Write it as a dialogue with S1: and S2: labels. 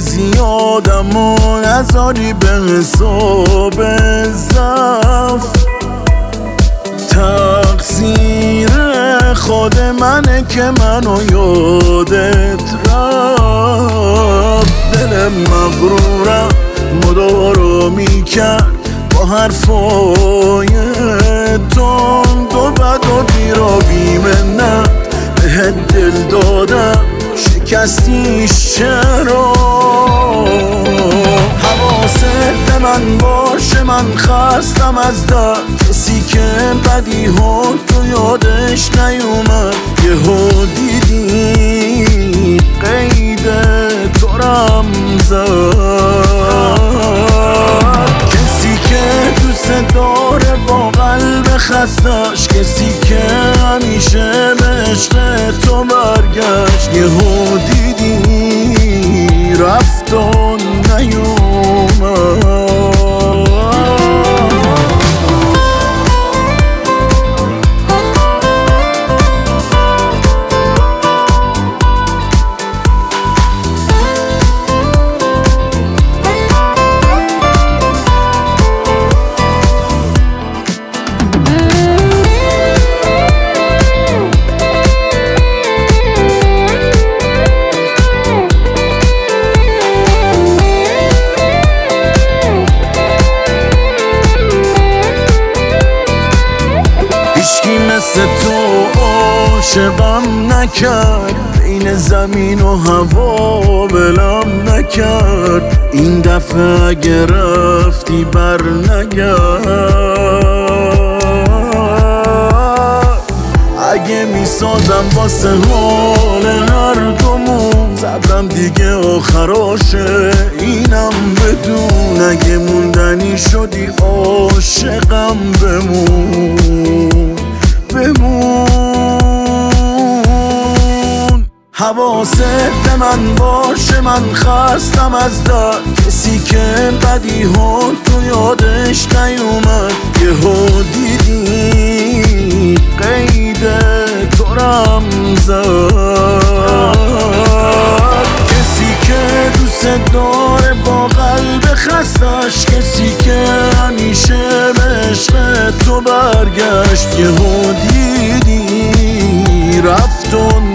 S1: زیادم و نذاری به حساب ضعف. تقصیر خود منه که منو یادت رفت. دل مغرورم مدارا میکرد با حرفای تند و بد و بی منت بهت دل دادم شکستیش چرا؟ حواست به من باشه من خستم از درد. کسی که بدی ها تو یادش نیومد یهو دیدی قید تو رم زد. کسی که دوست داره با قلب خستش، کسی که همیشه به عشق تو برگشت یهو دیدی رفت و نیومد. هیچکی مثل تو عاشقم نکرد، بین زمین و هوا ولم نکرد. این دفعه اگه رفتی بر نگرد. اگه میسازم واسه حال هر دومون، صبرم دیگه آخراشه اینم بدون. اگه موندنی شدی عاشقم بمون. حواست به من باشه من خستم از درد. کسی که بدی ها تو یادش نیومد یهو دیدی قید تو رم زد. کسی که دوست داره با قلب خستش، کسی که همیشه به عشق تو برگشت یهو دیدی رفت و